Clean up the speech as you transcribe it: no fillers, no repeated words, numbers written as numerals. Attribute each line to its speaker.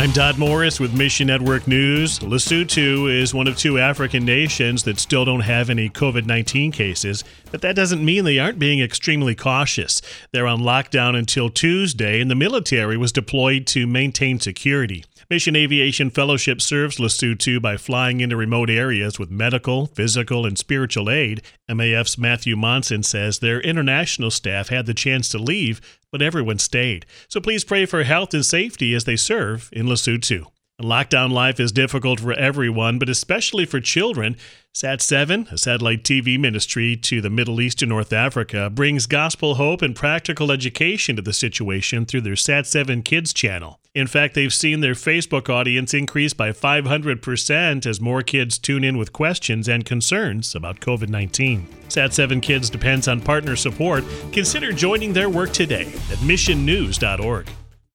Speaker 1: I'm Dodd Morris with Mission Network News. Lesotho is one of two African nations that still don't have any COVID-19 cases, but that doesn't mean they aren't being extremely cautious. They're on lockdown until Tuesday, and the military was deployed to maintain security. Mission Aviation Fellowship serves Lesotho by flying into remote areas with medical, physical, and spiritual aid. MAF's Matthew Monson says their international staff had the chance to leave, but everyone stayed. So please pray for health and safety as they serve in Lesotho. Lockdown life is difficult for everyone, but especially for children. Sat7, a satellite TV ministry to the Middle East and North Africa, brings gospel hope and practical education to the situation through their Sat7 Kids channel. In fact, they've seen their Facebook audience increase by 500% as more kids tune in with questions and concerns about COVID-19. Sat7 Kids depends on partner support. Consider joining their work today at missionnews.org.